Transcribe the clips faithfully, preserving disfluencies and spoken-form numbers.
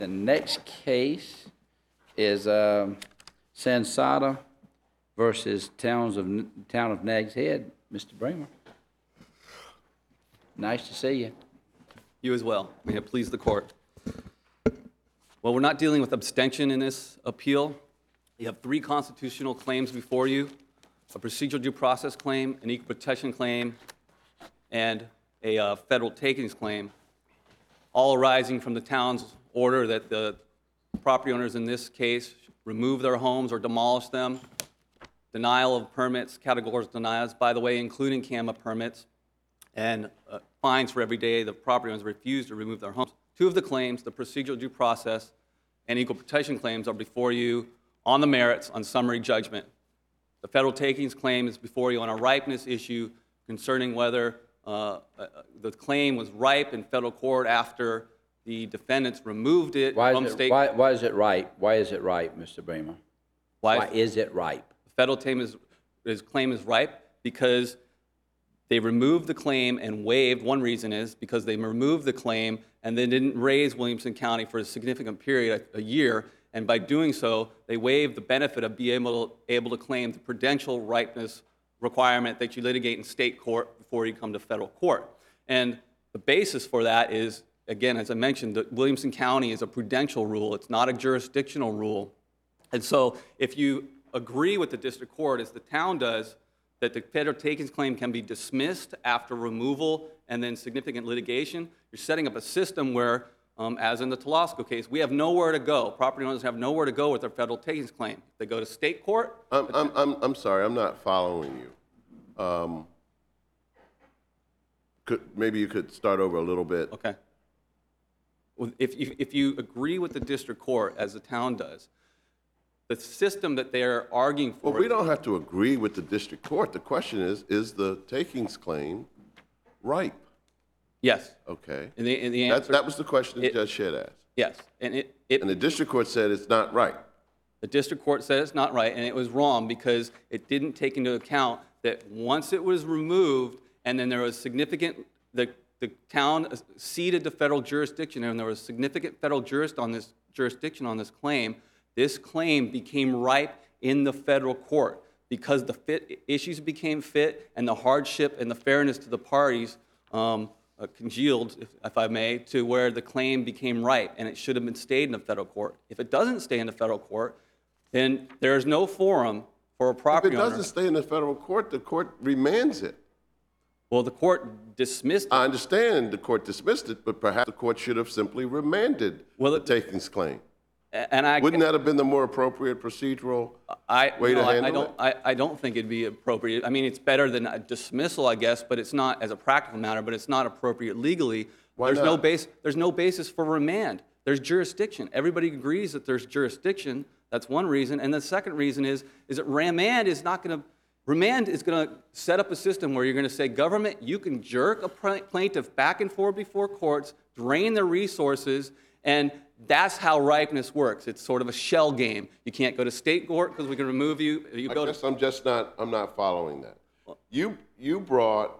The next case is um, Sansada versus Towns of, Town of Nags Head. Mister Bremer. Nice to see you. You as well. May it please the court. Well, we're not dealing with abstention in this appeal. You have three constitutional claims before you: a procedural due process claim, an equal protection claim, and a uh, federal takings claim, all arising from the town's order that the property owners in this case remove their homes or demolish them, denial of permits, categorical denials, by the way, including C A M A permits, and uh, fines for every day the property owners refuse to remove their homes. Two of the claims, the procedural due process and equal protection claims, are before you on the merits on summary judgment. The federal takings claim is before you on a ripeness issue concerning whether uh, uh, the claim was ripe in federal court after the defendants removed it Why from is it, state. why, why is it right? Why is it right, Mister Bremer? Why? Why is it ripe? The federal claim is, his claim is ripe because they removed the claim and waived. One reason is because they removed the claim and then didn't raise Williamson County for a significant period, a, a year, and by doing so, they waived the benefit of being able to, able to claim the prudential ripeness requirement that you litigate in state court before you come to federal court. And the basis for that is, again, as I mentioned, that Williamson County is a prudential rule. It's not a jurisdictional rule. And so if you agree with the district court, as the town does, that the federal takings claim can be dismissed after removal and then significant litigation, you're setting up a system where, um, as in the Telosco case, we have nowhere to go. Property owners have nowhere to go with their federal takings claim. They go to state court. I'm, I'm, I'm, I'm sorry, I'm not following you. Um, could, maybe you could start over a little bit. Okay. Well, if you, if you agree with the district court, as the town does, the system that they're arguing for... Well, we don't have to agree with the district court. The question is, is the takings claim ripe? Yes. Okay. And the, and the That, answer... that was the question it, Judge Shedd asked. Yes. And, it, it, And the district court said it's not right. the district court said it's not right, and it was wrong because it didn't take into account that once it was removed and then there was significant... The, the town ceded to federal jurisdiction, and there was significant federal juris on this, jurisdiction on this claim. This claim became ripe in the federal court because the fit, issues became fit and the hardship and the fairness to the parties um, uh, congealed, if, if I may, to where the claim became ripe, and it should have been stayed in the federal court. If it doesn't stay in the federal court, then there is no forum for a property owner. If it doesn't stay in the federal court, the court remands it. Well, the court dismissed it. I understand the court dismissed it, but perhaps the court should have simply remanded Well, the it- takings claim. And I Wouldn't that have been the more appropriate procedural I, way no, to I- handle I don't, it? I, I don't think it'd be appropriate. I mean, it's better than a dismissal, I guess, but it's not as a practical matter, but it's not appropriate legally. Why there's no not? base, there's no basis for remand. There's jurisdiction. Everybody agrees that there's jurisdiction. That's one reason. And the second reason is, is that remand is not going to, remand is going to set up a system where you're going to say, government, you can jerk a plaintiff back and forth before courts, drain their resources, and that's how ripeness works. It's sort of a shell game. You can't go to state court because we can remove you. You I go guess to, I'm just not, I'm not following that. You, you brought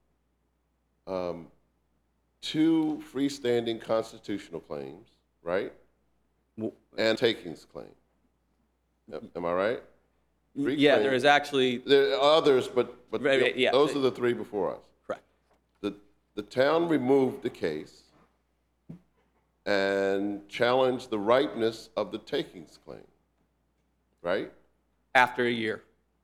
um, two freestanding constitutional claims, right? And takings claim. Am I right? Three yeah, claims. there is actually, There are others, but, but Right, right, yeah. those are the three before us. correct. The, the town removed the case and challenged the ripeness of the takings claim, right? After a year.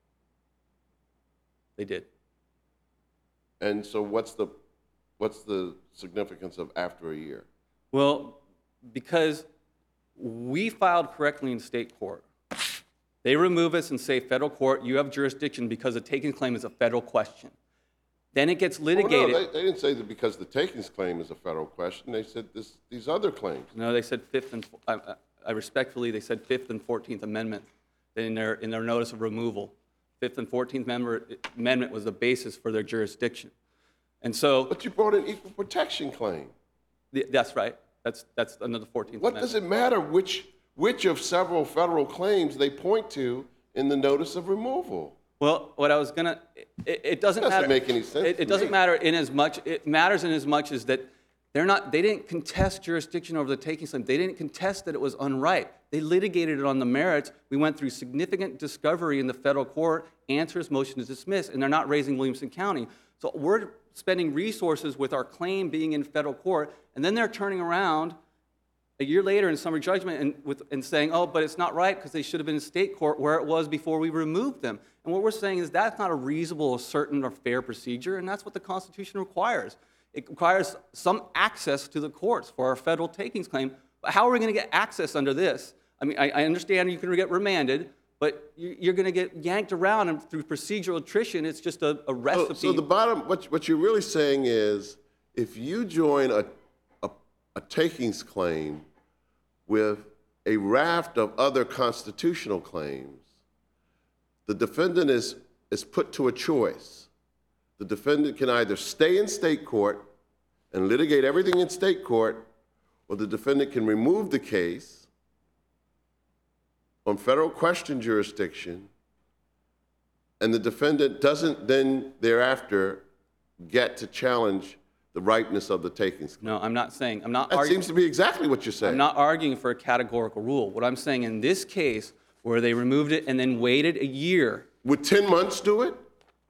They did. And so what's the, what's the significance of after a year? Well, because we filed correctly in state court. They remove us and say, federal court, you have jurisdiction because the takings claim is a federal question. Then it gets litigated. Well, no, they, they didn't say that because the takings claim is a federal question. They said this, these other claims. No, they said fifth and, I, I- I respectfully, they said fifth and fourteenth Amendment in their, in their notice of removal. Fifth and fourteenth Amendment Amendment was the basis for their jurisdiction. And so, But you brought an equal protection claim. th- that's right. That's, that's another fourteenth What Amendment. does it matter which, which of several federal claims they point to in the notice of removal? Well, what I was gonna, it, it doesn't Doesn't matter. make any sense It, to it doesn't me. matter in as much, it matters in as much as that They're not, they didn't contest jurisdiction over the takings claim. They didn't contest that it was unright. They litigated it on the merits. We went through significant discovery in the federal court, answers, motion to dismiss, and they're not raising Williamson County. So we're spending resources with our claim being in federal court, and then they're turning around a year later in summary judgment and, with, and saying, oh, but it's not right because they should have been in state court where it was before we removed them. And what we're saying is that's not a reasonable, certain, or fair procedure, and that's what the Constitution requires. It requires some access to the courts for our federal takings claim. But how are we going to get access under this? I mean, I, I understand you can get remanded, but you, you're going to get yanked around, and through procedural attrition, it's just a, a recipe. So, so the bottom, what, what you're really saying is, if you join a, a, a takings claim with a raft of other constitutional claims, the defendant is, is put to a choice. The defendant can either stay in state court and litigate everything in state court, or the defendant can remove the case on federal question jurisdiction, and the defendant doesn't then thereafter get to challenge the rightness of the takings claim. No, I'm not saying, I'm not That arguing. seems to be exactly what you're saying. I'm not arguing for a categorical rule. What I'm saying in this case, where they removed it and then waited a year, Would ten months do it?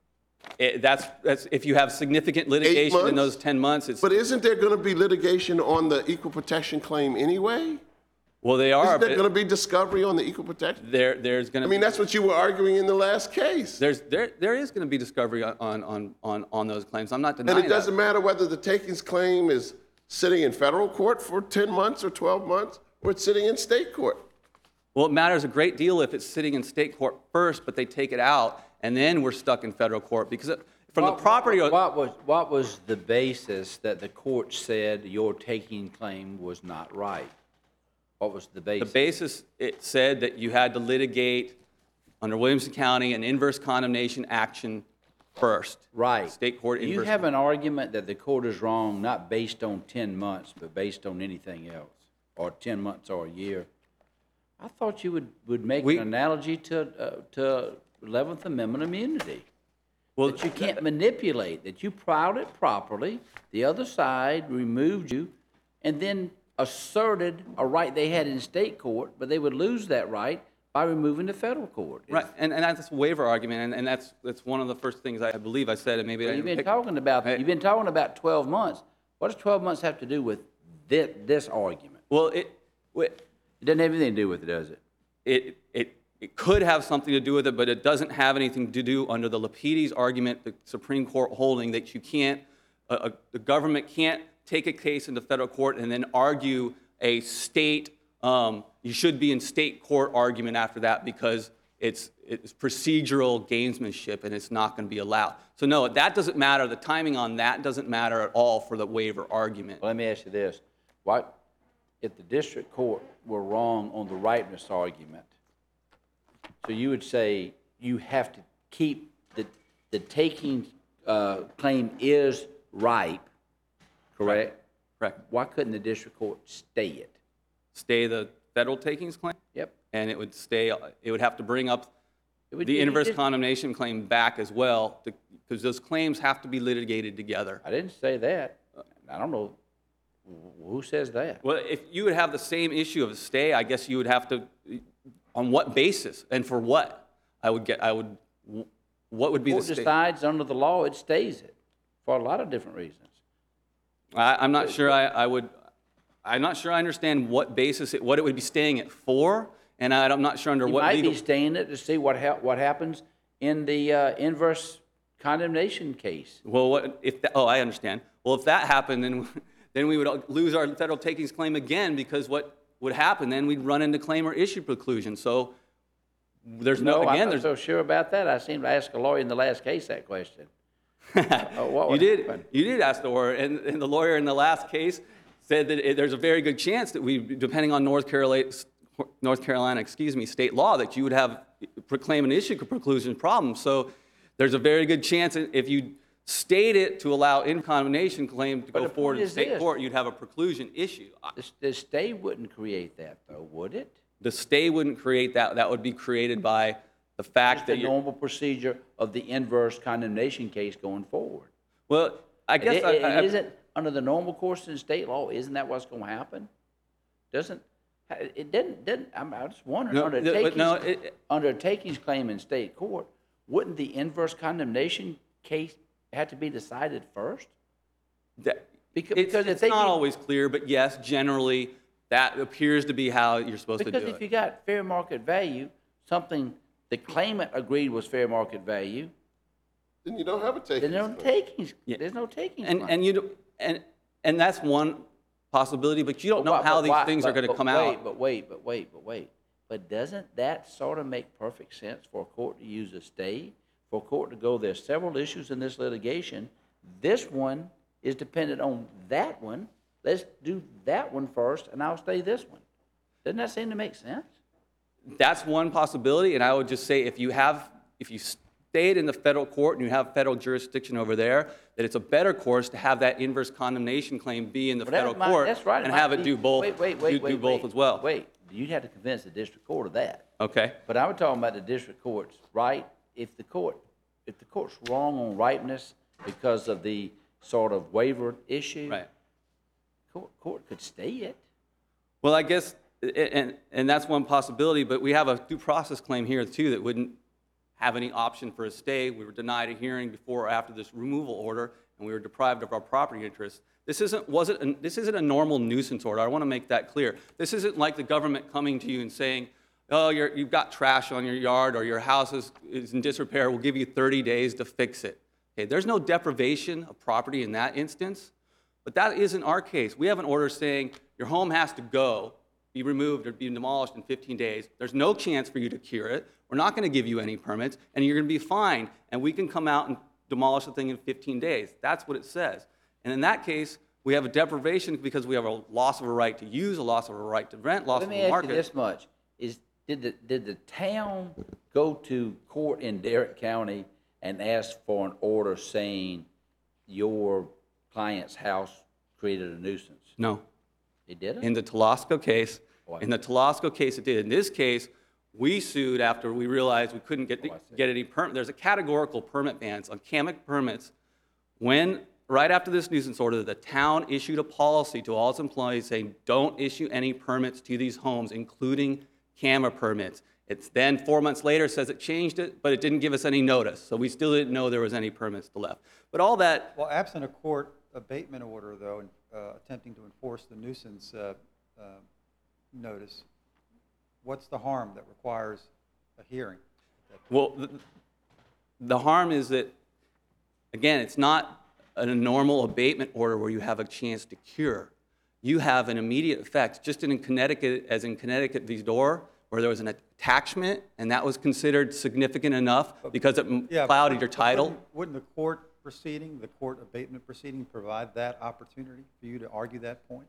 it, that's, that's if you have significant litigation in months? those ten months. It's, But isn't there going to be litigation on the equal protection claim anyway? well, they are. Isn't there but going to be discovery on the equal protection? there, there's going I to. mean, that's what you were arguing in the last case. There's, there, there is going to be discovery on, on, on, on those claims. I'm not And denying it doesn't that. matter whether the takings claim is sitting in federal court for ten months or twelve months, or it's sitting in state court. Well, it matters a great deal if it's sitting in state court first, but they take it out, and then we're stuck in federal court because it, from the What- property. What, what was, what was the basis that the court said your taking claim was not right? What was the The basis? basis, it said that you had to litigate under Williamson County an inverse condemnation action first. Right. State court You inverse. have an argument that the court is wrong, not based on ten months, but based on anything else, or ten months or a year. I thought you would, would make We- an analogy to, uh, to eleventh Amendment immunity. Well, That you can't manipulate, that you plowed it properly, the other side removed you, and then asserted a right they had in state court, but they would lose that right by removing the federal court. right, and, and that's a waiver argument, and, and that's, that's one of the first things I believe I said, and maybe I You've didn't been pick- talking about, Hey. you've been talking about twelve months. What does twelve months have to do with this, this argument? Well, it, it, It doesn't have anything to do with it, does it? it, it, it could have something to do with it, but it doesn't have anything to do under the Lapides argument, the Supreme Court holding that you can't, uh, uh, the government can't take a case into federal court and then argue a state, um, you should be in state court argument after that because it's, it's procedural gamesmanship and it's not going to be allowed. So no, that doesn't matter. The timing on that doesn't matter at all for the waiver argument. Well, let me ask you this. What, if the district court were wrong on the rightness argument, so you would say you have to keep the, the taking uh, claim is ripe, correct? Correct. Why couldn't the district court stay it? Stay the federal takings claim, Yep. and it would stay, it would have to bring up It would- the it- inverse it- condemnation claim back as well, because those claims have to be litigated together. I didn't say that. I don't know. Who says that? Well, if you would have the same issue of a stay, I guess you would have to, on what basis and for what? I would get, I would, what would be the Court stay? decides under the law, it stays it for a lot of different reasons. I, I'm not sure I, I would, I'm not sure I understand what basis, it, what it would be staying it for, and I, I'm not sure under You what might legal. be staying it to see what hap- what happens in the uh, inverse condemnation case. Well, what, if, that, oh, I understand. Well, if that happened, then, then we would lose our federal takings claim again, because what would happen, then we'd run into claim or issue preclusion. So there's no, I'm again, not there's. so sure about that. I seem to ask a lawyer in the last case that question. Uh, what You would did, happen? you did ask the lawyer, and, and the lawyer in the last case said that it, there's a very good chance that we, depending on North Carolina, North Carolina, excuse me, state law, that you would have proclaim an issue preclusion problem. So there's a very good chance that if you state it to allow in condemnation claim to But go the forward point in is state this. court, you'd have a preclusion issue. The, the stay wouldn't create that, though, would it? The stay wouldn't create that. That would be created by the fact The that you're, normal procedure of the inverse condemnation case going forward. well, I guess It, I, it, I, it isn't under the normal course in state law, isn't that what's gonna happen? Doesn't, it didn't, didn't, I'm, I just wondering, No, under a the- but no, takings, it- under a takings claim in state court, wouldn't the inverse condemnation case have to be decided first? That- Becau- It's, because if it's they not get- always clear, but yes, generally, that appears to be how you're supposed to do Because it. if you got fair market value, something the claimant agreed was fair market value, Then you don't have a takings there's no claim. takings, Yeah. there's no takings And, claim. and you, do- and, and that's one possibility, but you don't know But why- how but these why- things but- are gonna but come wait, out. But wait, but wait, but wait. But doesn't that sort of make perfect sense for a court to use a stay? For a court to go, there's several issues in this litigation. This one is dependent on that one. Let's do that one first, and I'll stay this one. Doesn't that seem to make sense? That's one possibility, and I would just say if you have, if you stayed in the federal court and you have federal jurisdiction over there, that it's a better course to have that inverse condemnation claim be in the Well, that federal might- court that's right, and might have it be- do both, Wait, wait, wait, do- do wait, both wait. as well. Wait, you'd have to convince the district court of that. Okay? But I was talking about the district courts, right? If the court, if the court's wrong on ripeness because of the sort of waiver issue, Right. court, court could stay it. Well, I guess, and, and that's one possibility, but we have a due process claim here too that wouldn't have any option for a stay. We were denied a hearing before or after this removal order, and we were deprived of our property interests. This isn't, wasn't, an- this isn't a normal nuisance order. I want to make that clear. This isn't like the government coming to you and saying, oh, you're, you've got trash on your yard or your house is, is in disrepair. We'll give you thirty days to fix it. Okay, there's no deprivation of property in that instance, but that isn't our case. We have an order saying your home has to go, be removed or be demolished in fifteen days. There's no chance for you to cure it. We're not going to give you any permits, and you're going to be fined, and we can come out and demolish the thing in fifteen days. That's what it says. And in that case, we have a deprivation because we have a loss of a right to use, a loss of a right to rent, loss Let of me a ask you market. this much, is, did the, did the town go to court in Derrick County and ask for an order saying your client's house created a nuisance? No. They didn't? In the Telosco case, in the Telosco case, it did. In this case, we sued after we realized we couldn't get, Oh, I see. get any permit. There's a categorical permit bans on C A M I C permits. When, right after this nuisance order, the town issued a policy to all its employees saying, don't issue any permits to these homes, including C A M A permits. It's then, four months later, says it changed it, but it didn't give us any notice. So we still didn't know there was any permits to left. But all that, Well, absent a court abatement order, though, and uh, attempting to enforce the nuisance uh, uh, notice, what's the harm that requires a hearing? well, the, the harm is that, again, it's not a normal abatement order where you have a chance to cure. You have an immediate effect, just in Connecticut, as in Connecticut v. Dorr, where there was an attachment, and that was considered significant enough because it m- Yeah, clouded but- your but title. Wouldn't, wouldn't the court proceeding, the court abatement proceeding, provide that opportunity for you to argue that point?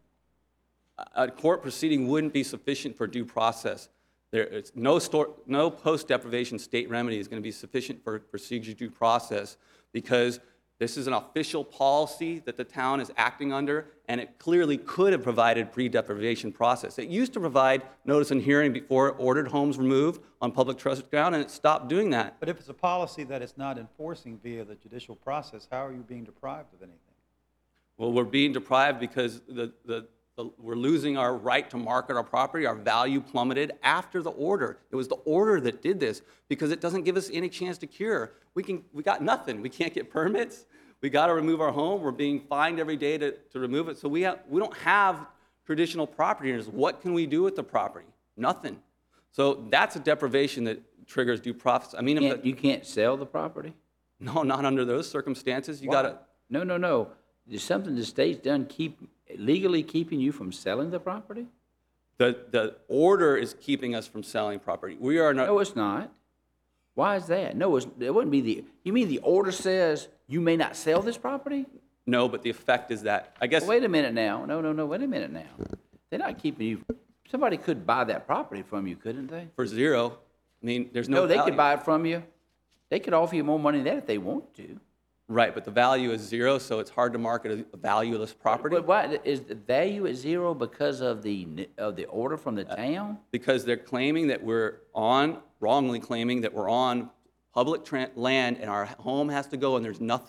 A a court proceeding wouldn't be sufficient for due process. There is no, stor- no post-deprivation state remedy is going to be sufficient for procedure due process because this is an official policy that the town is acting under, and it clearly could have provided pre-deprivation process. It used to provide notice and hearing before it ordered homes removed on public trust ground, and it stopped doing that. But if it's a policy that it's not enforcing via the judicial process, how are you being deprived of anything? Well, we're being deprived because the, the, the, we're losing our right to market our property. Our value plummeted after the order. It was the order that did this because it doesn't give us any chance to cure. We, can, we got nothing. We can't get permits. We got to remove our home. We're being fined every day to, to remove it. So we, have, we don't have traditional property owners. What can we do with the property? Nothing. So that's a deprivation that triggers due process. I mean, You if can't, the- you can't sell the property? no, not under those circumstances. You Why? got to. No, no, no. There's something the state's done keep, legally keeping you from selling the property? The, the order is keeping us from selling property. We are not. No, it's not. Why is that? No, it's, it wouldn't be the, you mean the order says you may not sell this property? No, but the effect is that, I guess, Wait a minute now. No, no, no, wait a minute now. They're not keeping you, somebody could buy that property from you, couldn't they? for zero, I mean, there's no No, they value. could buy it from you. They could offer you more money than that if they want to. Right, but the value is zero, so it's hard to market a- a valueless property But why, is the value at zero because of the, n- of the order from the town? because they're claiming that we're on, wrongly claiming that we're on public tran land and our home has to go and there's nothing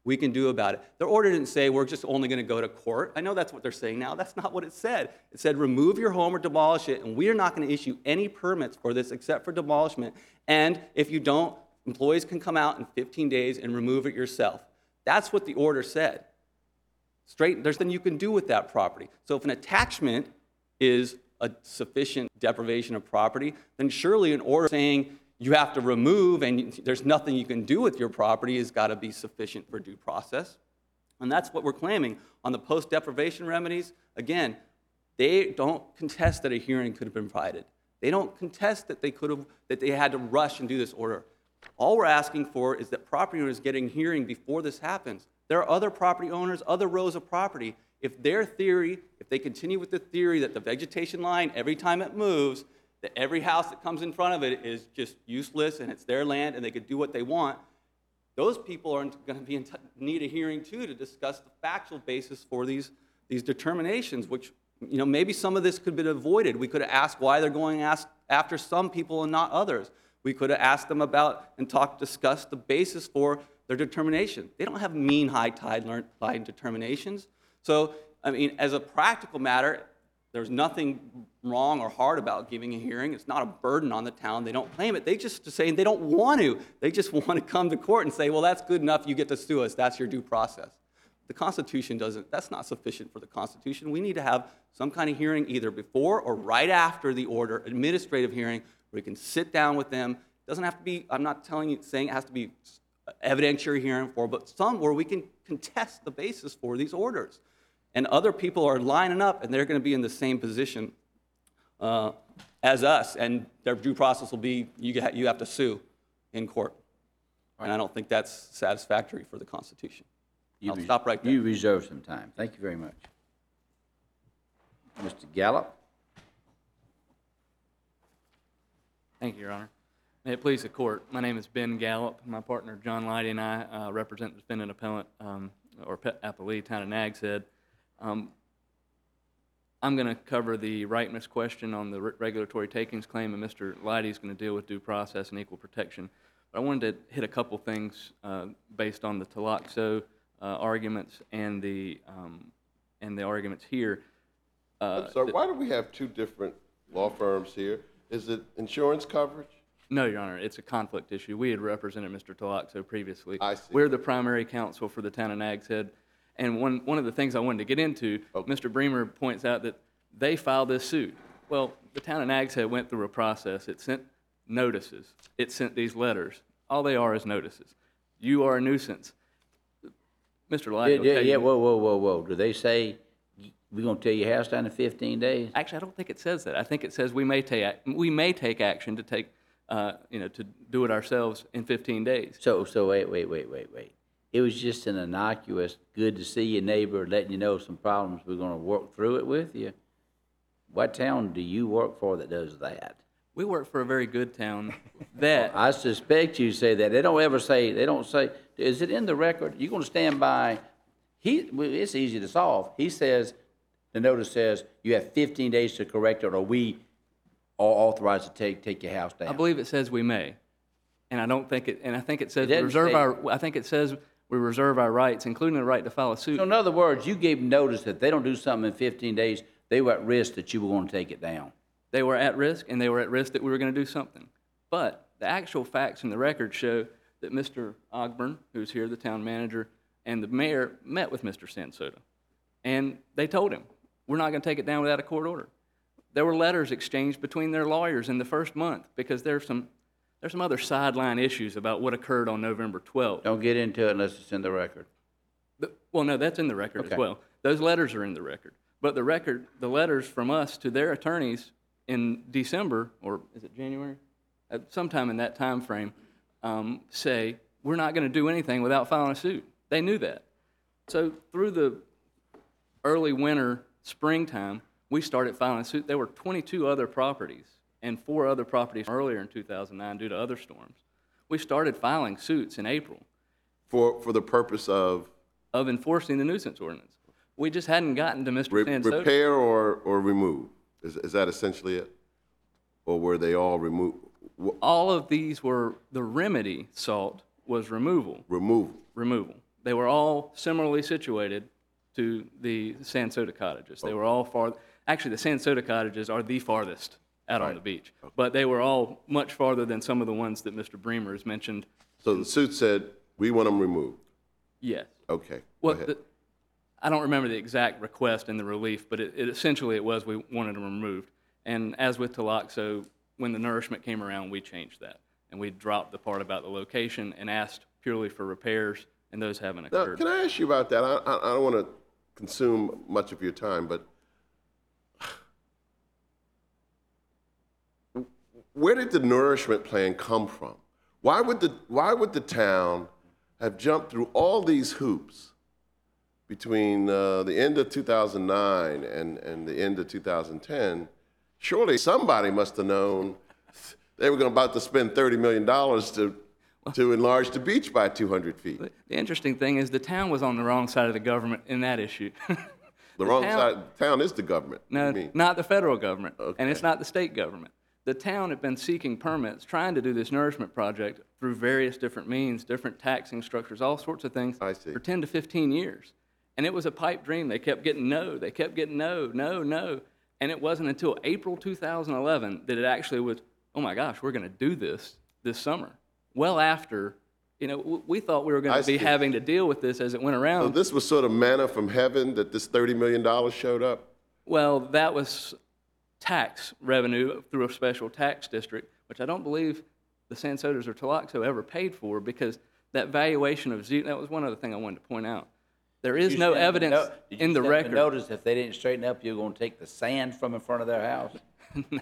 we can do about it. Their order didn't say we're just only going to go to court. I know that's what they're saying now. That's not what it said. It said remove your home or demolish it, and we are not going to issue any permits for this except for demolishment. And if you don't, employees can come out in fifteen days and remove it yourself. That's what the order said. Straight, there's nothing you can do with that property. So if an attachment is a sufficient deprivation of property, then surely an order saying you have to remove and there's nothing you can do with your property has got to be sufficient for due process. And that's what we're claiming. On the post-deprivation remedies, again, they don't contest that a hearing could have been provided. They don't contest that they could have, that they had to rush and do this order. All we're asking for is that property owners getting hearing before this happens. There are other property owners, other rows of property. If their theory, if they continue with the theory that the vegetation line, every time it moves, that every house that comes in front of it is just useless and it's their land and they could do what they want, those people are going to be in t- need a hearing too to discuss the factual basis for these, these determinations, which, you know, maybe some of this could have been avoided. We could have asked why they're going ask, after some people and not others. We could have asked them about and talked, discussed the basis for their determination. They don't have mean high tide line determinations. So, I mean, as a practical matter, there's nothing wrong or hard about giving a hearing. It's not a burden on the town. They don't claim it. They just say they don't want to. They just want to come to court and say, well, that's good enough. You get to sue us. That's your due process. The Constitution doesn't, that's not sufficient for the Constitution. We need to have some kind of hearing either before or right after the order, administrative hearing, where we can sit down with them. It doesn't have to be, I'm not telling you, saying it has to be evidentiary hearing for, but some where we can contest the basis for these orders. And other people are lining up, and they're going to be in the same position uh, as us, and their due process will be you, ha- you have to sue in court. And I don't think that's satisfactory for the Constitution. You I'll res- stop right there. You reserve some time. Thank you very much. Mister Gallup? Thank you, Your Honor. May it please the court, my name is Ben Gallup. My partner John Leidy and I uh, represent the defendant appellant, um, or Pet Appellee, Town of Nags Head. Um, I'm going to cover the rightness question on the re- regulatory takings claim, and Mister Leidy is going to deal with due process and equal protection. But I wanted to hit a couple things uh, based on the Tlaxo uh, arguments and the um, and the arguments here. Uh, I'm sorry, why do we have two different law firms here? Is it insurance coverage? No, Your Honor, it's a conflict issue. We had represented Mister Tlaxo previously. I see. We're the primary counsel for the Town of Nags Head. And one, one of the things I wanted to get into, Okay. Mister Bremer points out that they filed this suit. Well, the Town of Nags Head went through a process. It sent notices. It sent these letters. All they are is notices. You are a nuisance. Mister Yeah, Light will yeah, tell yeah, you. whoa, whoa, whoa, whoa. Do they say, we're going to tear your house down in fifteen days? Actually, I don't think it says that. I think it says we may take we may take action to take uh, you know to do it ourselves in fifteen days. So, so wait, wait, wait, wait, wait. It was just an innocuous, good to see your neighbor, letting you know some problems, we're going to work through it with you. What town do you work for that does that? We work for a very good town that I suspect you say that. They don't ever say, they don't say, is it in the record? You're going to stand by, he, well, it's easy to solve. He says, the notice says, you have fifteen days to correct it, or we are authorized to take, take your house down. I believe it says we may, and I don't think it. And I think it says It doesn't reserve say- our. I think it says we reserve our rights, including the right to file a suit. So in other words, you gave them notice that they don't do something in fifteen days, they were at risk that you were going to take it down. They were at risk, and they were at risk that we were going to do something. But the actual facts in the record show that Mister Ogburn, who's here, the town manager, and the mayor met with Mister Sansoda, and they told him, we're not going to take it down without a court order. There were letters exchanged between their lawyers in the first month because there's some there's some other sideline issues about what occurred on November twelfth. Don't get into it unless it's in the record. The- Well, no, that's in the record Okay. as well. Those letters are in the record. But the record, the letters from us to their attorneys in December, or is it January? At sometime in that time frame, um, say, we're not going to do anything without filing a suit. They knew that. So through the early winter, springtime, we started filing a suit. There were twenty-two other properties and four other properties earlier in two thousand nine due to other storms. We started filing suits in April For, for the purpose of of enforcing the nuisance ordinance. We just hadn't gotten to Mister re- Sansoda. repair or, or remove? Is, is that essentially it? Or were they all removed? All of these were, the remedy sought was removal, Removal. removal. They were all similarly situated to the Sansota cottages. They were all far, actually the Sansota cottages are the farthest out on the beach. But they were all much farther than some of the ones that Mister Bremer has mentioned. So the suit said, we want them removed. Yes. Okay, go Well, ahead. the, I don't remember the exact request in the relief, but it, it essentially it was we wanted them removed. And as with Taloxo, when the nourishment came around, we changed that. And we dropped the part about the location and asked purely for repairs, and those haven't Now, occurred. can I ask you about that? I, I, I don't want to consume much of your time, but where did the nourishment plan come from? Why would the, why would the town have jumped through all these hoops between uh, the end of two thousand nine and, and the end of two thousand ten? Surely somebody must have known they were going about to spend thirty million dollars to, to enlarge the beach by two hundred feet. The interesting thing is the town was on the wrong side of the government in that issue. The wrong town- side, the town is the government. No, you mean. not the federal government, and Okay. it's not the state government. The town had been seeking permits, trying to do this nourishment project through various different means, different taxing structures, all sorts of things I see. for ten to fifteen years. And it was a pipe dream. They kept getting no. They kept getting no, no, no. And it wasn't until April two thousand eleven that it actually was, oh my gosh, we're going to do this this summer. Well after, you know, w- we thought we were going I to be see. having to deal with this as it went So around. this was sort of manna from heaven that this thirty million dollars showed up? Well, that was tax revenue through a special tax district, which I don't believe the Sansotas or Taloxo ever paid for, because that valuation of zero, that was one other thing I wanted to point out. There is You no sent them evidence no- did you in the send them record. notice if they didn't straighten up, you're gonna take the sand from in front of their house? No.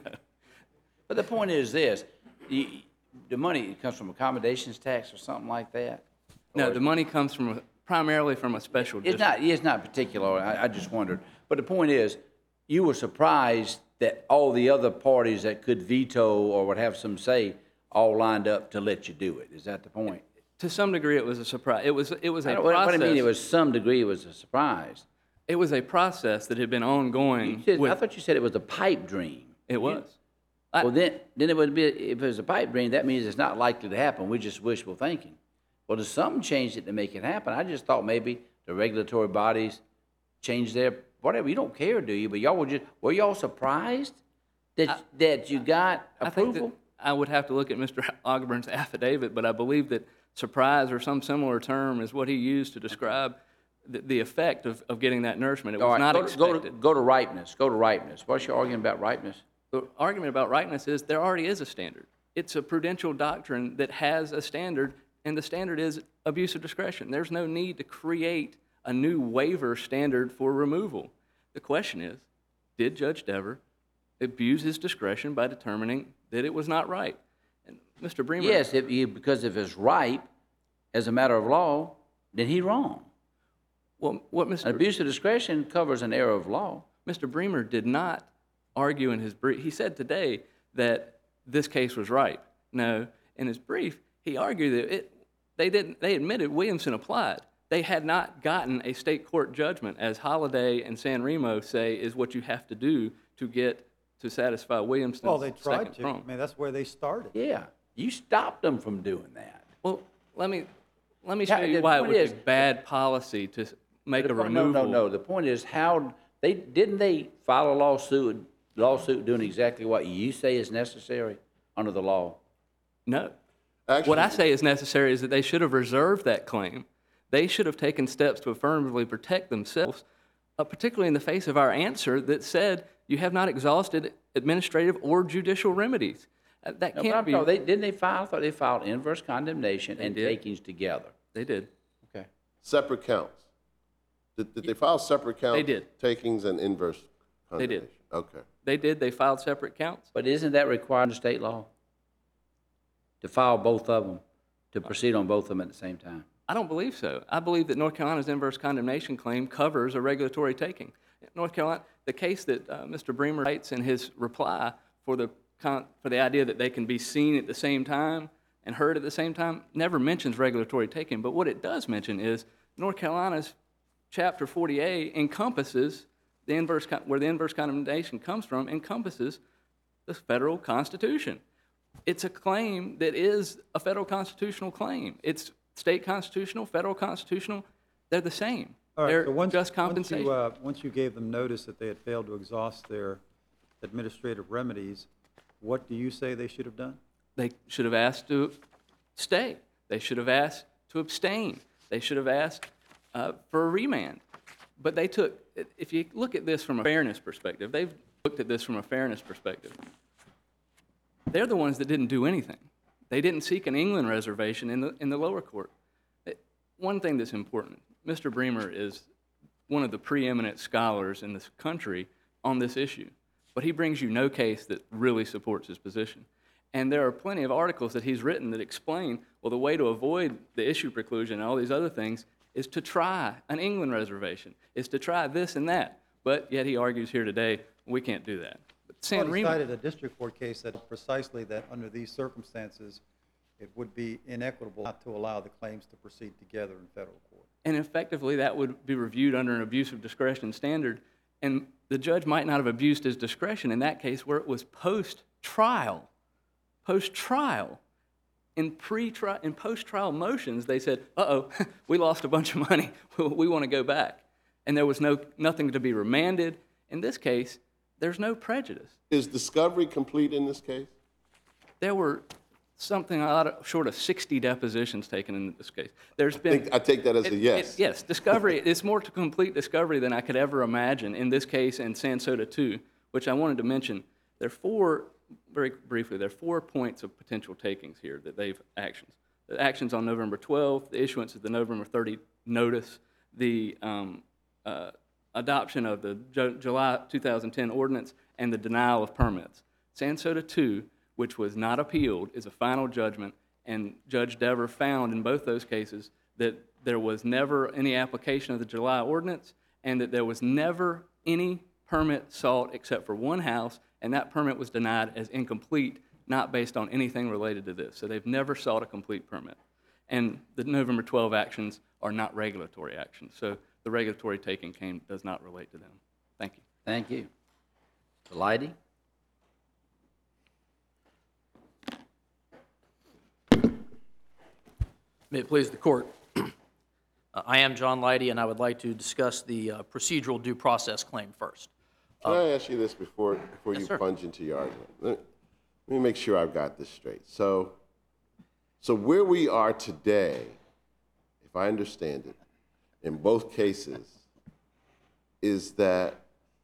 But the point is this, you, the money comes from accommodations tax or something like that? No, Or the money comes from, a- primarily from a special It's district. not, it's not particular, I, I just wondered. But the point is, you were surprised that all the other parties that could veto or would have some say all lined up to let you do it. Is that the point? To some degree, it was a surprise. It was, it was I a don't- What what I mean, it process. was some degree, it was a surprise. It was a process that had been You ongoing said- I with, thought you said it was a pipe dream. it was. I- Well, then, then it would be, if it was a pipe dream, that means it's not likely to happen. We're just wishful thinking. Well, does something change it to make it happen? I just thought maybe the regulatory bodies changed their, whatever, you don't care, do you? But y'all were just, were y'all surprised that, that you got I think that approval? I would have to look at Mister Ogbur's affidavit, but I believe that surprise or some similar term is what he used to describe the, the effect of, of getting that nourishment. It All was right, not go to- go to- expected. Go to ripeness, go to ripeness. What's your argument about ripeness? The argument about rightness is there already is a standard. It's a prudential doctrine that has a standard, and the standard is abuse of discretion. There's no need to create a new waiver standard for removal. The question is, did Judge Dever abuse his discretion by determining that it was not right? And Mister Bremer. Yes, if you, because if it's ripe as a matter of law, then he wrong. Well, what An Mister abuse of discretion covers an error of law. Mister Bremer did not argue in his brief. He said today that this case was ripe. No, in his brief, he argued that it, they didn't. They admitted Williamson applied. They had not gotten a state court judgment, as Holliday and San Remo say is what you have to do to get to satisfy Williamson's Well, they tried second to. prong. I mean, that's where they started. Yeah, you stopped them from doing that. Well, let me let me Yeah, show you the why it point would is- be bad policy to s- make a The point- removal. No, no, no. The point is how they didn't they file a lawsuit lawsuit doing exactly what you say is necessary under the law. No. Actually, What I say is necessary is that they should have reserved that claim. They should have taken steps to affirmatively protect themselves, uh, particularly in the face of our answer that said you have not exhausted administrative or judicial remedies. Uh, that No, but can't I'm be. talking- they, didn't they file? I thought they filed inverse condemnation and did. takings together. They did. Okay. separate counts. Did, did they file separate counts? did. Takings and inverse They did. condemnation? Okay. They did. They filed separate counts. But isn't that required under state law? To file both of them, to proceed on both of them at the same time? I don't believe so. I believe that North Carolina's inverse condemnation claim covers a regulatory taking. North Carolina, the case that uh, Mister Bremer cites in his reply for the con- for the idea that they can be seen at the same time and heard at the same time, never mentions regulatory taking. But what it does mention is North Carolina's Chapter forty A encompasses the inverse con- where the inverse condemnation comes from encompasses the federal Constitution. It's a claim that is a federal constitutional claim. It's state constitutional, federal constitutional, They're the same. All right, They're so once, just once compensation. you, uh, once you gave them notice that they had failed to exhaust their administrative remedies, what do you say they should have done? They should have asked to stay. They should have asked to abstain. They should have asked uh, for a remand. But they took, if you look at this from a fairness perspective, they've looked at this from a fairness perspective. They're the ones that didn't do anything. They didn't seek an England reservation in the, in the lower court. It, one thing that's important, Mister Bremer is one of the preeminent scholars in this country on this issue, but he brings you no case that really supports his position. And there are plenty of articles that he's written that explain, well, the way to avoid the issue preclusion and all these other things is to try an England reservation, is to try this and that. But yet he argues here today, we can't do that. But San Well, he Remo, cited a district court case that precisely that under these circumstances, it would be inequitable not to allow the claims to proceed together in federal court. and effectively that would be reviewed under an abuse of discretion standard, and the judge might not have abused his discretion in that case where it was post-trial. Post-trial. In pre-trial, in post-trial motions, they said, uh-oh, we lost a bunch of money. We want to go back. And there was no nothing to be remanded. In this case, there's no prejudice. Is discovery complete in this case? There were something a lot of, short of sixty depositions taken in this case. There's I, been... think, I take that as It- a yes. it- Yes, discovery, it's more to complete discovery than I could ever imagine in this case and Sansota two, which I wanted to mention. There are four, very briefly, there are four points of potential takings here that they've actions. The actions on November twelfth, the issuance of the November thirtieth notice, the um, uh, adoption of the Ju- July two thousand ten ordinance, and the denial of permits. Sansota two, which was not appealed, is a final judgment, and Judge Dever found in both those cases that there was never any application of the July ordinance and that there was never any permit sought except for one house, and that permit was denied as incomplete, not based on anything related to this. So they've never sought a complete permit. And the November twelfth actions are not regulatory actions. So the regulatory taking came does not relate to them. Thank you. Thank you. Mister Leidy? May it please the court. Uh, I am John Leidy, and I would like to discuss the uh, procedural due process claim first. Can I ask you this before, before Yes, you sir. plunge into your argument? Let, let me make sure I've got this straight. So, so where we are today, if I understand it, in both cases, is that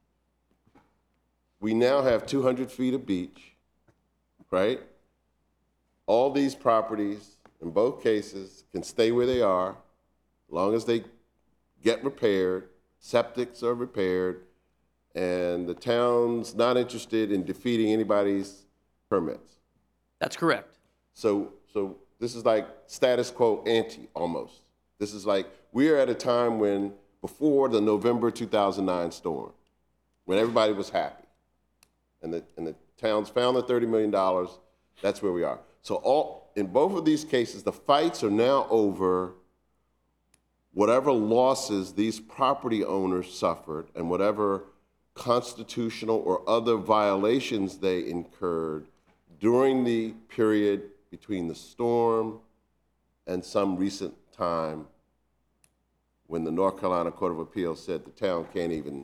we now have two hundred feet of beach, right? All these properties, in both cases, can stay where they are, as long as they get repaired, septics are repaired, and the town's not interested in defeating anybody's permits. That's correct. So, so this is like status quo ante, almost. This is like, we're at a time when, before the November two thousand nine storm, when everybody was happy, and the, and the towns found the thirty million dollars, that's where we are. So all, in both of these cases, the fights are now over whatever losses these property owners suffered and whatever constitutional or other violations they incurred during the period between the storm and some recent time when the North Carolina Court of Appeals said the town can't even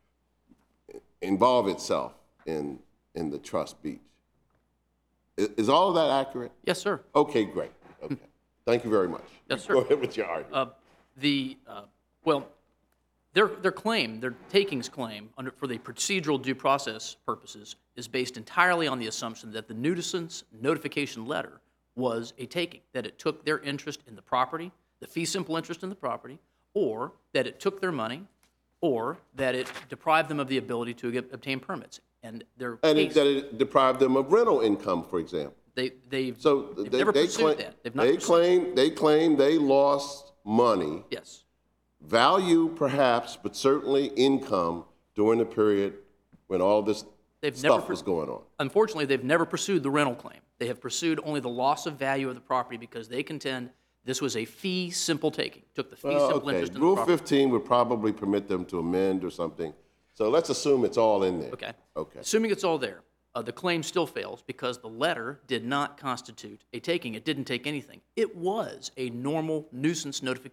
involve itself in, in the trust beach. Is, is all of that accurate? Yes, sir. Okay, great. Okay. Thank you very much. Yes, sir. Go ahead with your argument. Uh, the, uh, well, their, their claim, their takings claim, under, for the procedural due process purposes, is based entirely on the assumption that the nuisance notification letter was a taking, that it took their interest in the property, the fee simple interest in the property, or that it took their money, or that it deprived them of the ability to get, obtain permits. And their And case, it, that it deprived them of rental income, for example. they, they've, So they've they, never they pursued claim, that. They've not they pursued claim they claim they lost money, Yes. value perhaps, but certainly income during the period when all this They've never stuff pur- was going on. Unfortunately, they've never pursued the rental claim. They have pursued only the loss of value of the property because they contend this was a fee simple taking. Took the fee Well, simple okay, interest in the Rule property. fifteen would probably permit them to amend or something. So let's assume it's all in there. Okay. Okay. Assuming it's all there, uh, the claim still fails because the letter did not constitute a taking. It didn't take anything. It was a normal nuisance notification.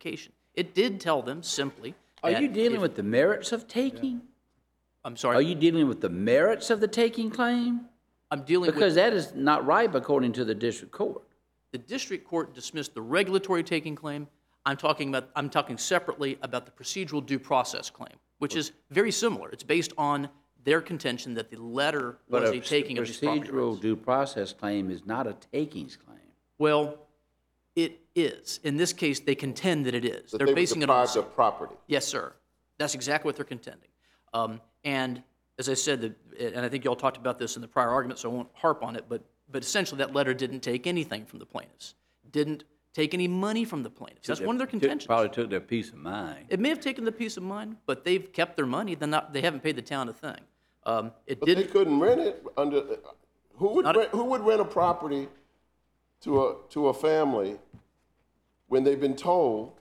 It did tell them simply. Are that you dealing if- with the merits of taking? I'm Are sorry. you dealing with the merits of the taking claim? I'm dealing Because with, that is not right according to the district court. the district court dismissed the regulatory taking claim. I'm talking about, I'm talking separately about the procedural due process claim, which is very similar. It's based on their contention that the letter But was a a taking of these property procedural rights. due process claim is not a takings claim. Well, it is. In this case, they contend that it is. That They're they were basing it on. deprived of property. Yes, sir. That's exactly what they're contending. Um, and as I said, the, and I think you all talked about this in the prior argument, so I won't harp on it, but, but essentially that letter didn't take anything from the plaintiffs, didn't take any money from the plaintiffs. That's one of their Took- contentions. Probably took their peace of mind. It may have taken the peace of mind, but they've kept their money. They're not, they haven't paid the town a thing. Um, it But they didn't. couldn't rent it under, who would Not a- rent, who would rent a property to a, to a family when they've been told?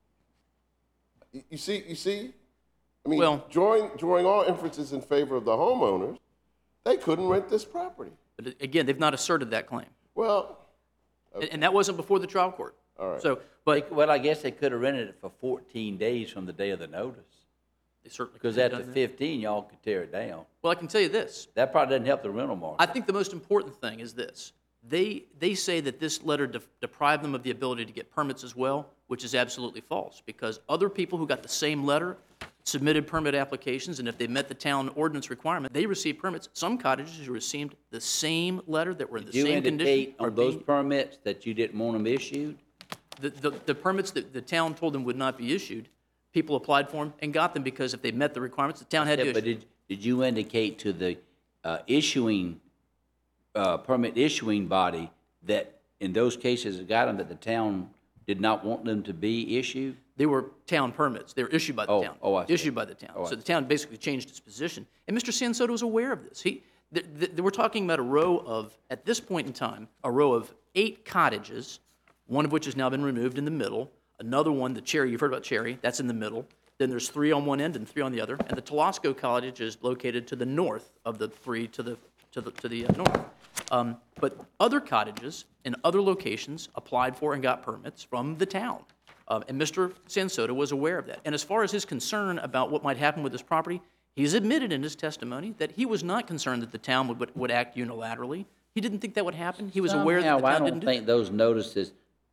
You you see, you see? I mean, Well- drawing, drawing all inferences in favor of the homeowners, they couldn't rent this property. But again, they've not asserted that claim, Well, and, and that wasn't before the trial court. All right. So, but Well, I guess they could have rented it for fourteen days from the day of the notice. they certainly Because could have after done that. fifteen, y'all could tear it down. Well, I can tell you this. That probably doesn't help the rental market. I think the most important thing is this. They, they say that this letter de- deprived them of the ability to get permits as well, which is absolutely false, because other people who got the same letter submitted permit applications, and if they met the town ordinance requirement, they received permits. Some cottages who received the same letter that were in the Did you same condition indicate are on those being, permits that you didn't want them issued? the, the, the permits that the town told them would not be issued, people applied for them and got them because if they met the requirements, the town had to Yeah, issue. but did, did you indicate to the uh, issuing, uh, permit issuing body that in those cases that got them, that the town did not want them to be issued? They were town permits. They were issued by the Oh, town. oh, I see. Issued by the town. Oh, I So the town basically changed its position. And Mister Sansoto was aware of this. He, th- th- we're talking about a row of, at this point in time, a row of eight cottages, one of which has now been removed in the middle. Another one, the Cherry, you've heard about Cherry, that's in the middle. Then there's three on one end and three on the other. And the Telosco Cottage is located to the north of the three to the, to the, to the uh, north. Um, But other cottages in other locations applied for and got permits from the town. Uh, And Mister Sansoto was aware of that. And as far as his concern about what might happen with this property, he's admitted in his testimony that he was not concerned that the town would, would act unilaterally. He didn't think that would happen. He was aware that the Somehow, I town don't didn't do think that. those notices,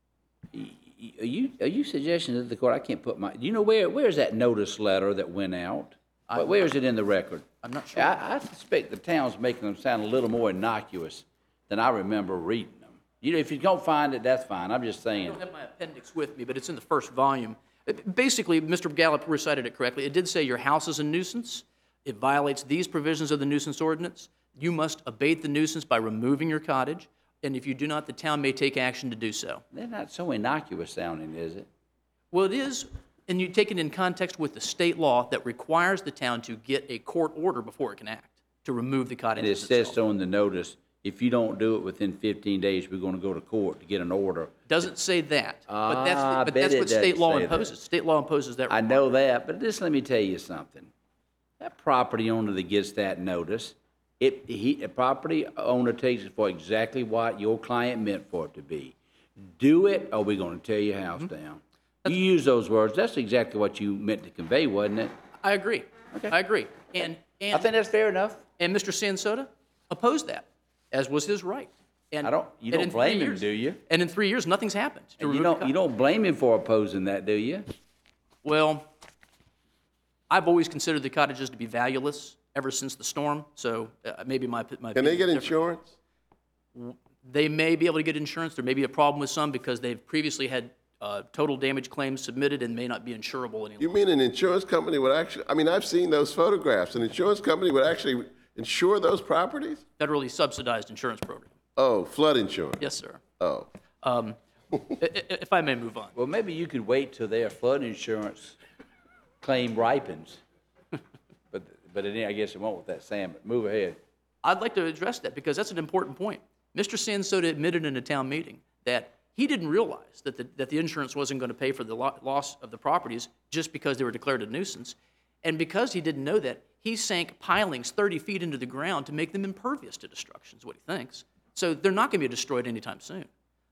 y- y- are you, are you suggesting to the court, I can't put my, do you know where, where's that notice letter that went out? Where- Where is it in the record? I'm not sure. I, I suspect the town's making them sound a little more innocuous than I remember reading them. You know, if you don't find it, that's fine, I'm just I saying. don't have my appendix with me, but it's in the first volume. It- Basically, Mister Gallup recited it correctly. It did say your house is a nuisance. It violates these provisions of the nuisance ordinance. You must abate the nuisance by removing your cottage, and if you do not, the town may take action to do so. They're not so innocuous sounding, is it? Well, it is, and you take it in context with the state law that requires the town to get a court order before it can act to remove the cottage And it says itself. so in the notice, if you don't do it within fifteen days, we're gonna go to court to get an order. Doesn't say that, but that's, Ah, I the- but bet that's it what state doesn't law say that. imposes. State law imposes that I requirement. know that, but just let me tell you something. That property owner that gets that notice, it, he, the property owner takes it for exactly what your client meant for it to be. Do it, or we're gonna tear your house Mm-hmm. down. You use those words, that's exactly what you meant to convey, wasn't it? I agree. Okay. I agree. And, I and, think that's fair enough. and Mister Sansota opposed that, as was his right. And I don't- you and don't in three blame him, years- do you? And in three years, nothing's happened to And you remove the don't, you cottage. don't blame him for opposing that, do you? Well, I've always considered the cottages to be valueless ever since the storm, so uh, maybe my, my. can they get opinion is different. insurance? They may be able to get insurance. There may be a problem with some because they've previously had uh, total damage claims submitted and may not be insurable any You longer. mean an insurance company would actually, I mean, I've seen those photographs. An insurance company would actually insure those properties? Federally subsidized insurance program. Oh, flood insurance? Yes, sir. Oh. Um, i- i- If I may move on. Well, maybe you could wait till their flood insurance claim ripens. But, but it, I guess it won't with that Sam, but move ahead. I'd like to address that because that's an important point. Mister Sansota admitted in a town meeting that he didn't realize that the, that the insurance wasn't going to pay for the lo- loss of the properties just because they were declared a nuisance. And because he didn't know that, he sank pilings thirty feet into the ground to make them impervious to destruction, is what he thinks. So they're not going to be destroyed anytime soon.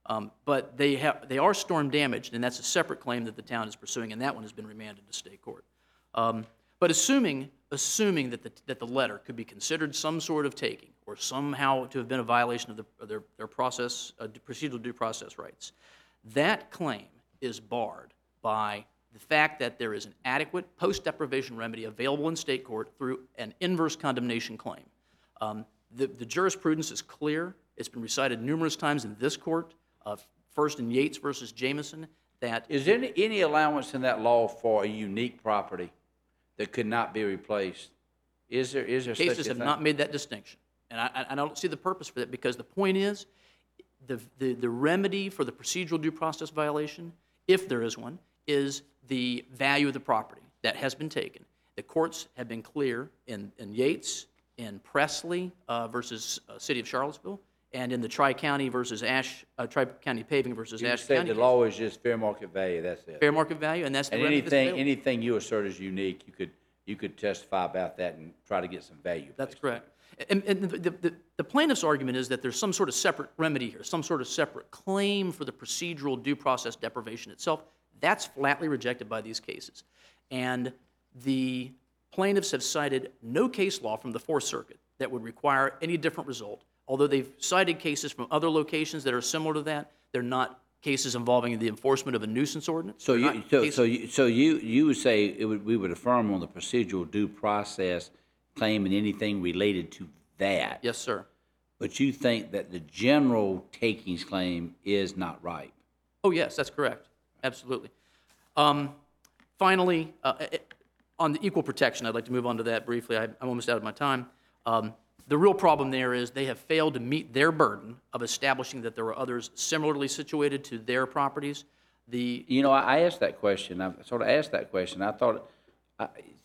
Um, But they have, they are storm damaged, and that's a separate claim that the town is pursuing, and that one has been remanded to state court. Um, But assuming, assuming that the, that the letter could be considered some sort of taking, or somehow to have been a violation of, the, of their, their process, uh, procedural due process rights, that claim is barred by the fact that there is an adequate post-deprivation remedy available in state court through an inverse condemnation claim. Um, the, the jurisprudence is clear. It's been recited numerous times in this court, uh, first in Yates versus Jameson, that Is there any, any allowance in that law for a unique property that could not be replaced? Is there, is there such a thing? cases have not made that distinction. And I, I don't see the purpose for that, because the point is, the, the, the remedy for the procedural due process violation, if there is one, is the value of the property that has been taken. The courts have been clear in, in Yates, in Presley uh, versus uh, City of Charlottesville, and in the Tri-County versus Ash, uh, Tri-County paving versus You Ash said County the case. law is just fair market value, that's it. Fair market value, and that's the And remedy that's anything, available. anything you assert is unique, you could, you could testify about that and try to get some value. That's based on correct. And, and the, the, the plaintiff's argument is that there's some sort of separate remedy here, some sort of separate claim for the procedural due process deprivation itself. That's flatly rejected by these cases. And the plaintiffs have cited no case law from the Fourth Circuit that would require any different result. Although they've cited cases from other locations that are similar to that, they're not cases involving the enforcement of a nuisance ordinance. So They're you, not so, cases- so you, so you, you would say it would, we would affirm on the procedural due process claim and anything related to that? Yes, sir. But you think that the general takings claim is not right? Oh, yes, that's correct. Absolutely. Um, Finally, uh, eh, on the equal protection, I'd like to move on to that briefly. I- I'm almost out of my time. Um, The real problem there is they have failed to meet their burden of establishing that there are others similarly situated to their properties. The, You know, I I asked that question, I sort of asked that question, I thought, I,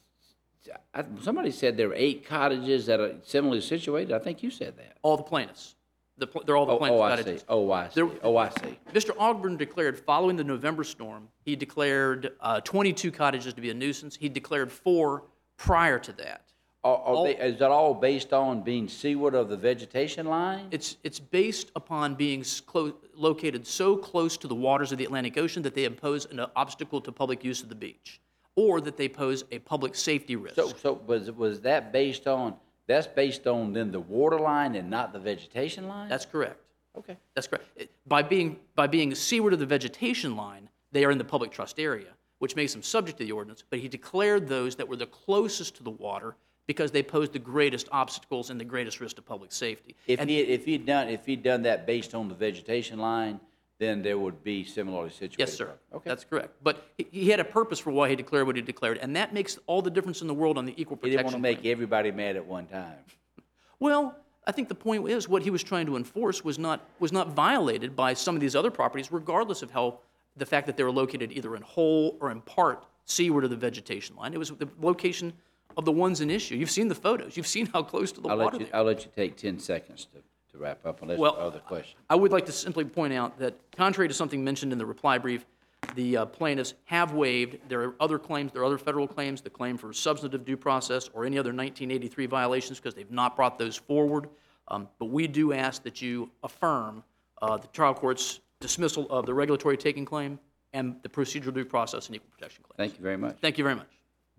I, somebody said there were eight cottages that are similarly situated, I think you said that. all the plaintiffs, the pl- they're all the Oh, plaintiffs' oh, I cottages. see, oh, I see, There- oh, I see. Mister Ogburn declared, following the November storm, he declared uh, twenty-two cottages to be a nuisance. He declared four prior to that. Are, are they, is that all based on being seaward of the vegetation line? It's, it's based upon being s- clo- located so close to the waters of the Atlantic Ocean that they impose an obstacle to public use of the beach, or that they pose a public safety risk. So, so was, was that based on, that's based on then the water line and not the vegetation line? That's correct. Okay. That's correct. It- By being, by being seaward of the vegetation line, they are in the public trust area, which makes them subject to the ordinance, but he declared those that were the closest to the water because they posed the greatest obstacles and the greatest risk to public safety. If And he, if he'd done, if he'd done that based on the vegetation line, then there would be similarly situated. Yes, sir. Okay. That's correct. But he, he had a purpose for why he declared what he declared, and that makes all the difference in the world on the equal He didn't protection want to make claim. everybody mad at one time. Well, I think the point is what he was trying to enforce was not, was not violated by some of these other properties, regardless of how, the fact that they were located either in whole or in part seaward of the vegetation line. It was the location of the ones in issue. You've seen the photos. You've seen how close to the I'll water let you, they are. I'll let you take ten seconds to, to wrap up unless there Well, are other questions. I would like to simply point out that contrary to something mentioned in the reply brief, the uh, plaintiffs have waived, there are other claims, there are other federal claims, the claim for substantive due process or any other nineteen eighty-three violations because they've not brought those forward. Um, But we do ask that you affirm uh, the trial court's dismissal of the regulatory taking claim and the procedural due process and equal protection claims. Thank you very much. Thank you very much.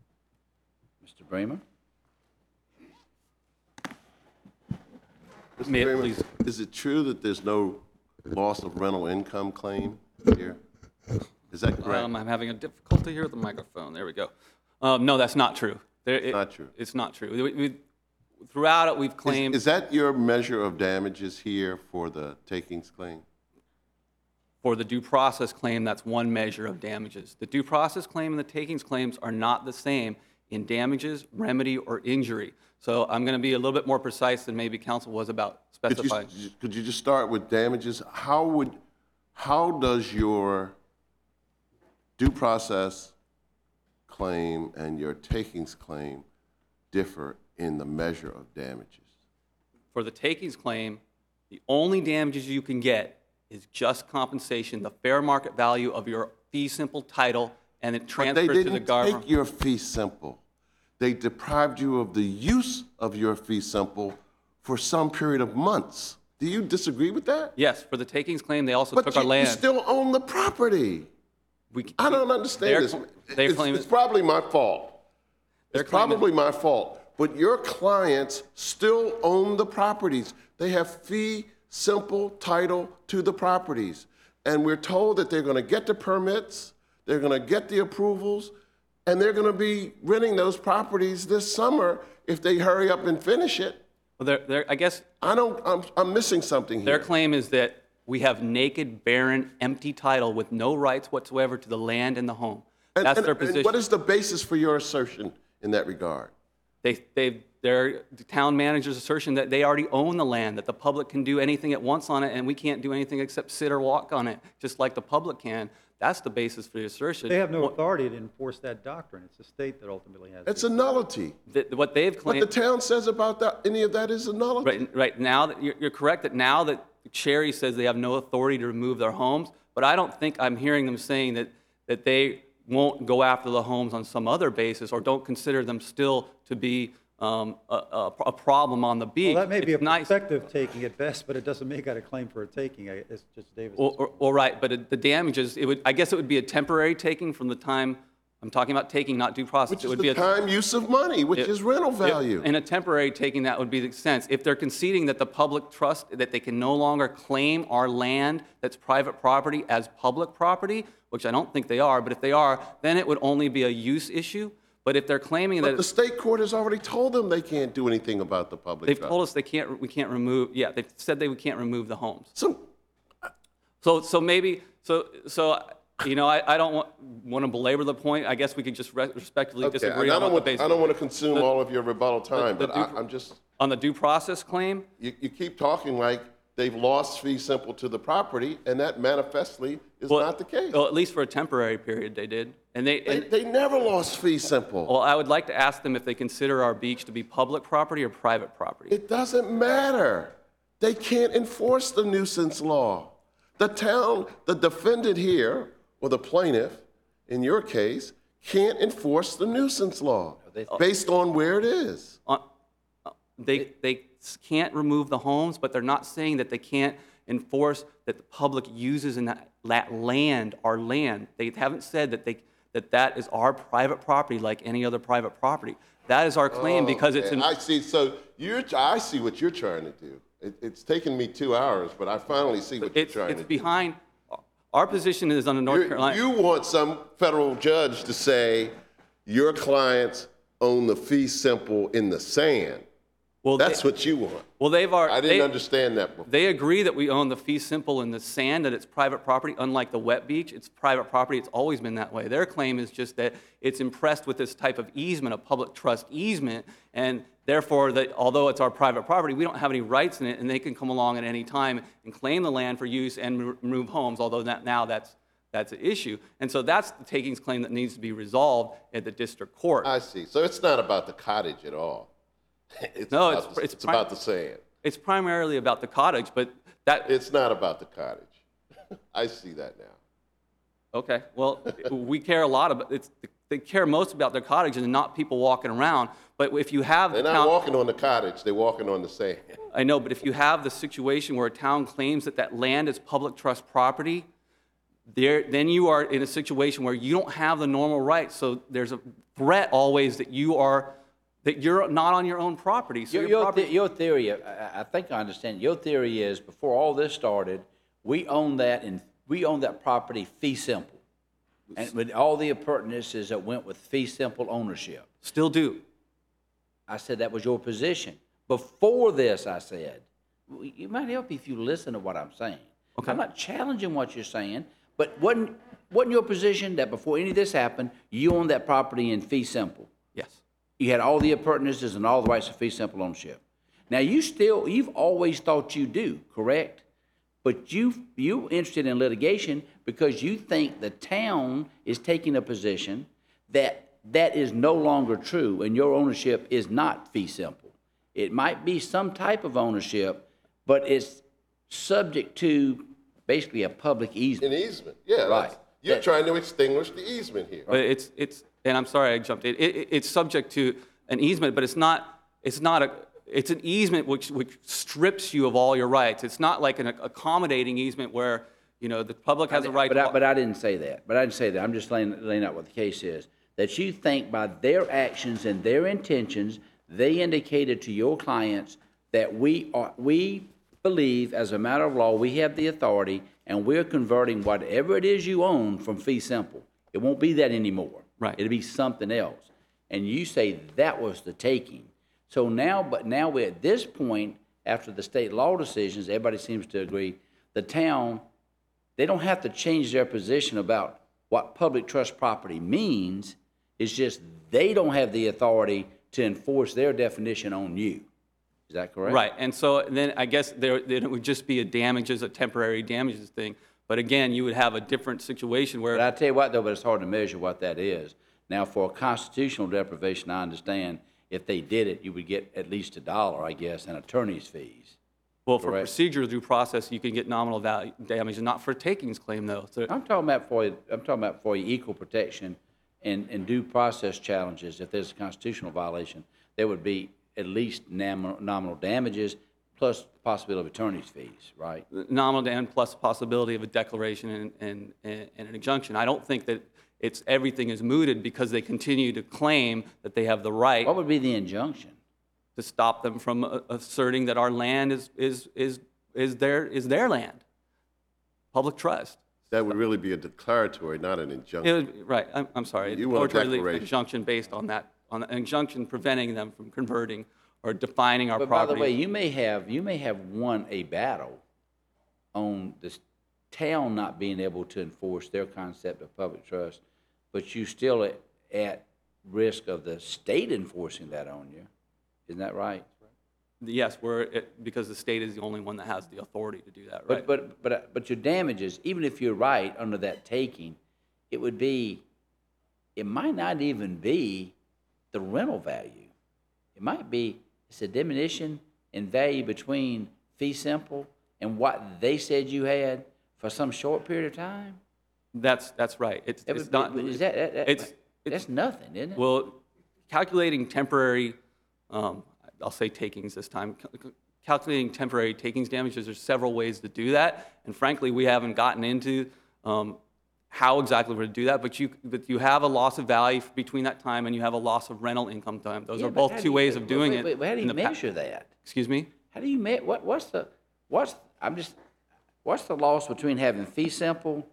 Mister Bramer? Mister May it Kramer, please- is it true that there's no loss of rental income claim here? Is that correct? Um, I'm having a difficulty here with the microphone. There we go. Um, no, that's not true. There, it- Not true. It's not true. We, we, throughout it, we've Is- claimed. Is that your measure of damages here for the takings claim? For the due process claim, that's one measure of damages. The due process claim and the takings claims are not the same in damages, remedy, or injury. So I'm going to be a little bit more precise than maybe counsel was about Could you, specifying. could you just start with damages? How would, how does your due process claim and your takings claim differ in the measure of damages? For the takings claim, the only damages you can get is just compensation, the fair market value of your fee simple title, and it But they transfers to the didn't government. take your fee simple. They deprived you of the use of your fee simple for some period of months. Do you disagree with that? Yes, for the takings claim, they also But took you, our you land. still own the property. We- I don't Their understand this. cl- they It's, claim it's it- probably my fault. Their It's claim is- probably my fault. But your clients still own the properties. They have fee simple title to the properties. And we're told that they're going to get the permits, they're going to get the approvals, and they're going to be renting those properties this summer if they hurry up and finish it. Well, they're, they're, I guess I don't, I'm, I'm missing something their here. claim is that we have naked, barren, empty title with no rights whatsoever to the land and the home. And- That's and- their and position. what is the basis for your assertion in that regard? They, they, their the town manager's assertion that they already own the land, that the public can do anything it wants on it, and we can't do anything except sit or walk on it, just like the public can. That's the basis for the assertion. They have no What- authority to enforce that doctrine. It's the state that ultimately has. It's the- a nullity. that- What they've What claimed. the town says about that, any of that is a nullity. Right, right now, that you're, you're correct that now that Cherry says they have no authority to remove their homes, but I don't think I'm hearing them saying that, that they won't go after the homes on some other basis or don't consider them still to be um, a, a, a problem on the beach. Well, that may be a It's nice. perspective taking at best, but it doesn't make out a claim for a taking, I- as Judge Davis. Or, or, or right, but it, the damages, it would, I guess it would be a temporary taking from the time, I'm talking about taking, not due process. Which It is would be the a- time use of money, which If- is rental if- value. In a temporary taking, that would be the sense. If they're conceding that the public trust, that they can no longer claim our land that's private property as public property, which I don't think they are, but if they are, then it would only be a use issue. But if they're claiming But that, the state court has already told them they can't do anything about the public they've trust. told us they can't, we can't remove, yeah, they've said they can't remove the homes. So, So, so maybe, so, so, you know, I, I don't want, want to belabor the point. I guess we could just re- respectively okay, disagree and I on don't what the want, basic. I don't want to consume the- all of your rebuttal time, the but I, due- I'm just, On the due process claim, you, you keep talking like they've lost fee simple to the property, and that manifestly is well, not the case. well, at least for a temporary period, they did. And they, They, and, they never lost fee simple. well, I would like to ask them if they consider our beach to be public property or private property. It doesn't matter. They can't enforce the nuisance law. The town, the defendant here, or the plaintiff, in your case, can't enforce the nuisance law based on where it is. Uh, uh, They, they s- can't remove the homes, but they're not saying that they can't enforce that the public uses in that, that land, our land. They haven't said that they, that that is our private property like any other private property. That is our claim because it's And an, I see, so you're, I see what you're trying to do. It, it's taken me two hours, but I finally see what you're it's, trying it's to do. behind, our position is on the North You're- Carolina. You want some federal judge to say your clients own the fee simple in the sand. Well, That's they, what you want. well, they've already. I didn't they, understand that before. They agree that we own the fee simple in the sand, that it's private property, unlike the wet beach. It's private property. It's always been that way. Their claim is just that it's impressed with this type of easement, a public trust easement, and therefore, that although it's our private property, we don't have any rights in it, and they can come along at any time and claim the land for use and re- remove homes, although that, now that's, that's an issue. And so that's the takings claim that needs to be resolved at the district court. I see. So it's not about the cottage at all. It's No, about it's- the, it's it's pri- about the sand. It's primarily about the cottage, but that, It's not about the cottage. I see that now. okay, well, we care a lot about, it's, they care most about their cottage and not people walking around. But if you have the They're not town, walking on the cottage, they're walking on the sand. I know, but if you have the situation where a town claims that that land is public trust property, there, then you are in a situation where you don't have the normal rights. So there's a threat always that you are, that you're not on your own property. So Your, your your, property, the- your theory, I, I- I think I understand. Your theory is before all this started, we own that and we own that property fee simple, and with all the appurtenances that went with fee simple ownership. still do. I said that was your position. Before this, I said, well, you might help if you listen to what I'm saying. Okay. I'm not challenging what you're saying, but wasn't, wasn't your position that before any of this happened, you owned that property in fee simple? Yes. You had all the appurtenances and all the rights of fee simple ownership. Now, you still, you've always thought you do, correct? But you, you interested in litigation because you think the town is taking a position that that is no longer true and your ownership is not fee simple. It might be some type of ownership, but it's subject to basically a public easement. An easement, yeah. Right. that's- You're That- trying to extinguish the easement here. But it's, it's, and I'm sorry I jumped in. It, it, it's subject to an easement, but it's not, it's not a, it's an easement which, which strips you of all your rights. It's not like an accommodating easement where, you know, the public has a right But to. I, but I didn't say that. But I didn't say that. I'm just laying, laying out what the case is. That you think by their actions and their intentions, they indicated to your clients that we are, we believe as a matter of law, we have the authority and we're converting whatever it is you own from fee simple. It won't be that anymore. Right. It'll be something else. And you say that was the taking. So now, but now we're at this point, after the state law decisions, everybody seems to agree, the town, they don't have to change their position about what public trust property means. It's just they don't have the authority to enforce their definition on you. Is that correct? Right, and so then I guess there, then it would just be a damages, a temporary damages thing. But again, you would have a different situation where. But I tell you what, though, but it's hard to measure what that is. Now, for a constitutional deprivation, I understand if they did it, you would get at least a dollar, I guess, and attorney's fees. Well, for Correct. procedural due process, you can get nominal value damages, not for a takings claim, though. So, I'm talking about for, you- I'm talking about for your equal protection and, and due process challenges. If there's a constitutional violation, there would be at least nominal, nominal damages plus the possibility of attorney's fees, right? nominal damage plus the possibility of a declaration and, and, and an injunction. I don't think that it's everything is mooted because they continue to claim that they have the right What would be the injunction? to stop them from uh, asserting that our land is, is, is, is, their, is their land. Public trust. That would really be a declaratory, not an It injunction. would, right, I'm, I'm sorry. You want a Declaratory relief declaration. injunction based on that, on an injunction preventing them from converting or defining our But by property. the way, you may have, you may have won a battle on the town not being able to enforce their concept of public trust, but you still at, at risk of the state enforcing that on you. Isn't that right? Yes, we're, it, because the state is the only one that has the authority to do that, right? But, but, but, uh, but your damages, even if you're right under that taking, it would be, it might not even be the rental value. It might be, it's a diminution in value between fee simple and what they said you had for some short period of time. That's, that's right. It's, It it's would- not, Is that, that, that- it's- that's nothing, isn't it? well, calculating temporary, um, I'll say takings this time, Cal- calculating temporary takings damages, there's several ways to do that. And frankly, we haven't gotten into um, how exactly we're going to do that, but you, but you have a loss of value between that time and you have a loss of rental income time. Those Yeah, are but both how do two you- ways wait, of doing wait, it. wait, but how do in you the pa- measure that? Excuse me? How do you me, what, what's the, what's, I'm just, what's the loss between having fee simple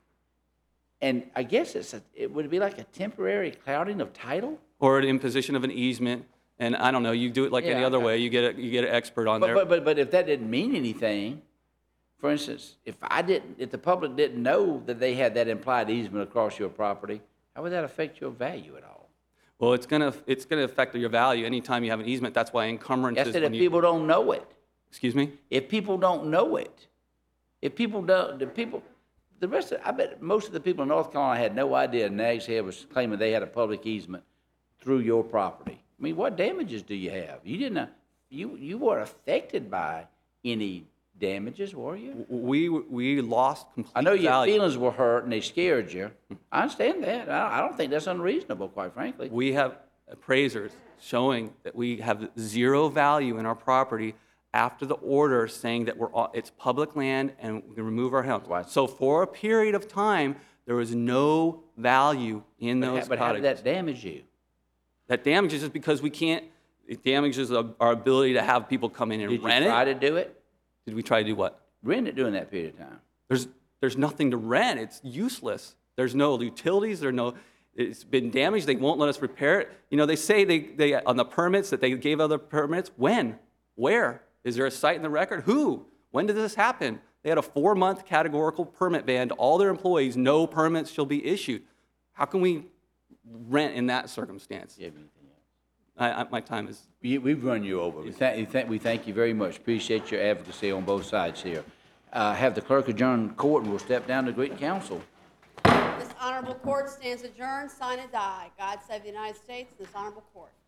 and I guess it's a, it would be like a temporary clouding of title? Or an imposition of an easement, and I don't know, you do it like any Yeah, other I- way, you get a, you get an expert on But, there. but, but, but if that didn't mean anything, for instance, if I didn't, if the public didn't know that they had that implied easement across your property, how would that affect your value at all? Well, it's gonna, it's gonna affect your value anytime you have an easement, that's why encumbrances. That's that when if you- people don't know it. Excuse me? If people don't know it, if people don't, the people, the rest of, I bet most of the people in North Carolina had no idea Nags Head was claiming they had a public easement through your property. I mean, what damages do you have? You didn't, you, you weren't affected by any damages, were you? We, we lost complete I know your value. feelings were hurt and they scared you. I understand that. I, I don't think that's unreasonable, quite frankly. We have appraisers showing that we have zero value in our property after the order saying that we're, all- it's public land and we can remove our homes. Right. So for a period of time, there was no value in But, those how- but how did cottages. that damage you? That damages us because we can't, it damages our our ability to have people come in and Did you rent try it. to do it? Did we try to do what? Rent it during that period of time. There's, there's nothing to rent. It's useless. There's no utilities. There's no, it's been damaged. They won't let us repair it. You know, they say they, they, on the permits that they gave other permits. When? Where? Is there a site in the record? Who? When did this happen? They had a four-month categorical permit ban to all their employees. No permits shall be issued. How can we rent in that circumstance? Do you have anything else? I, I, my time is, We- We've run you over. We thank, we thank- we thank you very much. Appreciate your advocacy on both sides here. Uh, Have the clerk adjourn court and we'll step down to greet counsel. This honorable court stands adjourned, sign and die. God save the United States and this honorable court.